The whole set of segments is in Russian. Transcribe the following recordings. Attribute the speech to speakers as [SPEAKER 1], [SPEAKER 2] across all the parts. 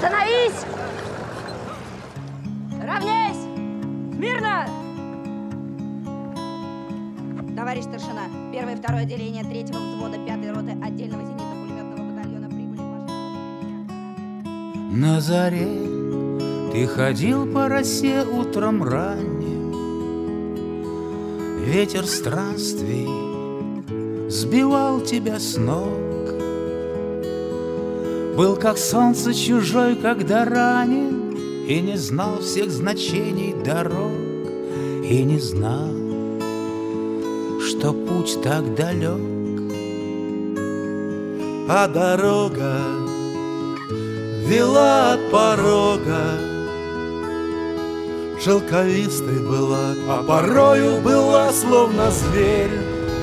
[SPEAKER 1] Остановись! Равняйсь! Смирно! Товарищ старшина, 1-е и 2-е отделение 3-го взвода 5-й роты отдельного зенитно-пулеметного батальона прибыли в ваше...
[SPEAKER 2] На заре ты ходил по росе утром ранним, ветер странствий сбивал тебя с ног. Был как солнце чужой, когда ранен, и не знал всех значений дорог, и не знал, что путь так далек.
[SPEAKER 3] А дорога вела от порога, шелковистой была, а порою была словно зверь.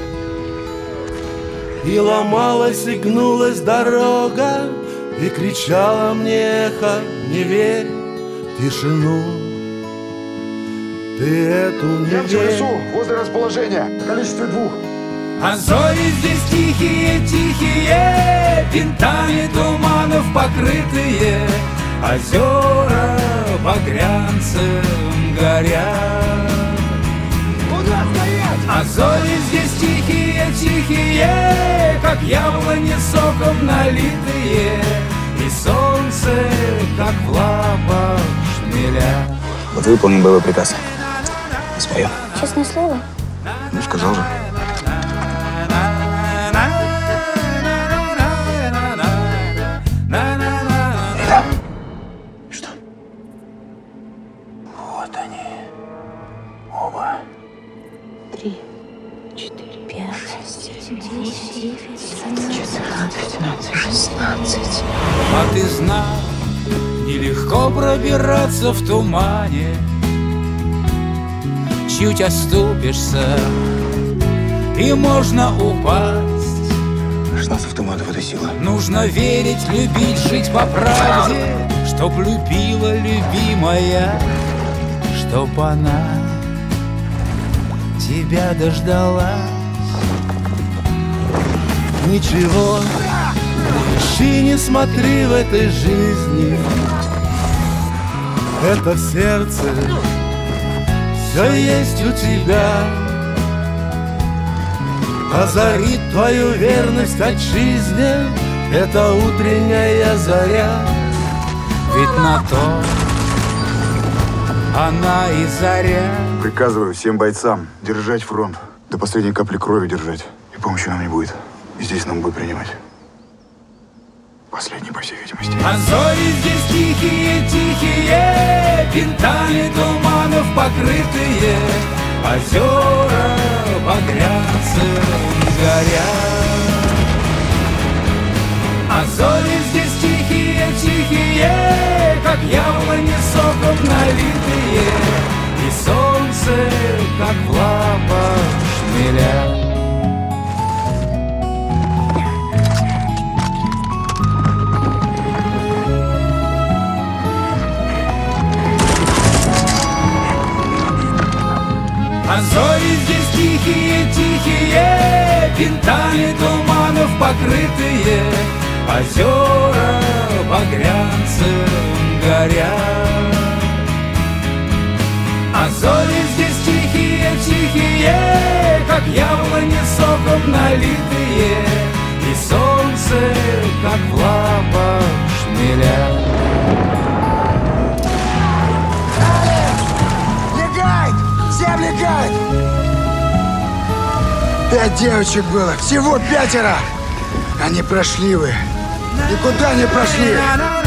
[SPEAKER 3] И ломалась, и гнулась дорога, и кричала мне эхо: не верь в тишину, ты эту не
[SPEAKER 4] Я в
[SPEAKER 3] верь.
[SPEAKER 4] лесу, возле расположения, в количестве 2.
[SPEAKER 2] А зори здесь тихие, винтами туманов покрытые, озера багрянцем горят.
[SPEAKER 4] Куда стоять?
[SPEAKER 2] А зори здесь тихие, как яблони соком налитые, и солнце, как в лапах шмеля.
[SPEAKER 5] Вот выполним боевой приказ. Споем.
[SPEAKER 6] Честное слово?
[SPEAKER 5] Ну, сказал же. Ребята. Что? Вот они. Оба.
[SPEAKER 6] 3, 4, 5, 6, 7, 8, 9, 10, 16.
[SPEAKER 2] А ты знал, нелегко пробираться в тумане. Чуть оступишься, и можно упасть.
[SPEAKER 5] 16 автоматов — это сила.
[SPEAKER 2] Нужно верить, любить, жить по правде, чтоб любила любимая, чтоб она тебя дождалась.
[SPEAKER 3] Ничего ищи, не смотри в этой жизни, это в сердце все есть у тебя. Озарит твою верность отчизне эта утренняя заря.
[SPEAKER 2] Ведь на то она и заря.
[SPEAKER 5] Приказываю всем бойцам держать фронт. До последней капли крови держать. И помощи нам не будет. И здесь нам будет принимать. Последний, по всей видимости.
[SPEAKER 2] А зори здесь тихие, винтами туманов покрытые, озера багрянцем горят. А зори здесь тихие, как яблони соком налитые, и солнце, как в лапах шмеля. А зори здесь тихие, винтами туманов покрытые, озера багрянцем горят. А зори здесь тихие, как яблони соком налитые, и солнце, как в лапах шмеля.
[SPEAKER 4] Всем легать! 5 девочек было, всего 5. Они прошли вы. Никуда не прошли.